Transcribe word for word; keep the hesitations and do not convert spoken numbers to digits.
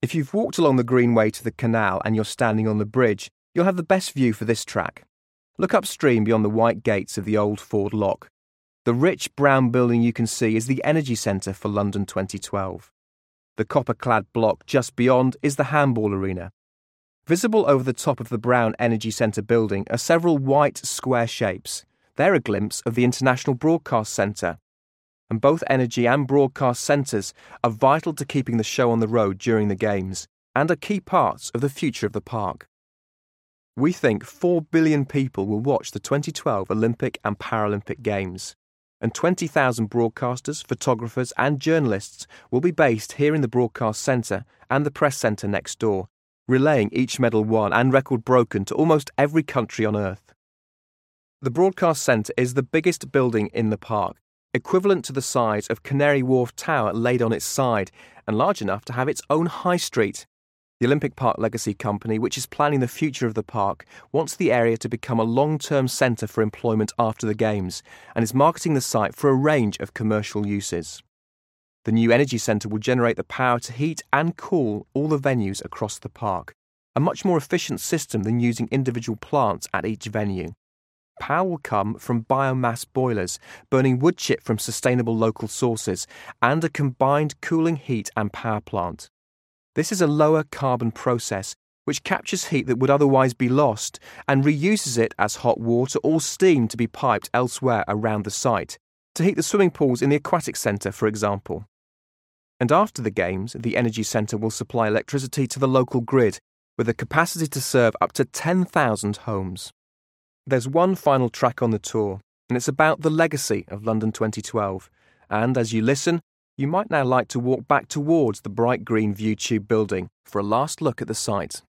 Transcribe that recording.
If you've walked along the Greenway to the canal and you're standing on the bridge, you'll have the best view for this track. Look upstream beyond the white gates of the old Ford Lock. The rich brown building you can see is the Energy Centre for London twenty twelve. The copper-clad block just beyond is the handball arena. Visible over the top of the brown Energy Centre building are several white square shapes. They're a glimpse of the International Broadcast Centre. And both energy and broadcast centres are vital to keeping the show on the road during the games and are key parts of the future of the park. We think four billion people will watch the twenty twelve Olympic and Paralympic Games, and twenty thousand broadcasters, photographers and journalists will be based here in the Broadcast Centre and the Press Centre next door, relaying each medal won and record broken to almost every country on Earth. The Broadcast Centre is the biggest building in the park, equivalent to the size of Canary Wharf Tower laid on its side, and large enough to have its own high street. The Olympic Park Legacy Company, which is planning the future of the park, wants the area to become a long-term centre for employment after the Games and is marketing the site for a range of commercial uses. The new Energy Centre will generate the power to heat and cool all the venues across the park, a much more efficient system than using individual plants at each venue. Power will come from biomass boilers, burning wood chip from sustainable local sources, and a combined cooling heat and power plant. This is a lower carbon process which captures heat that would otherwise be lost and reuses it as hot water or steam to be piped elsewhere around the site, to heat the swimming pools in the aquatic centre, for example. And after the Games, the Energy Centre will supply electricity to the local grid, with a capacity to serve up to ten thousand homes. There's one final track on the tour, and it's about the legacy of London twenty twelve, and as you listen, you might now like to walk back towards the bright green ViewTube building for a last look at the site.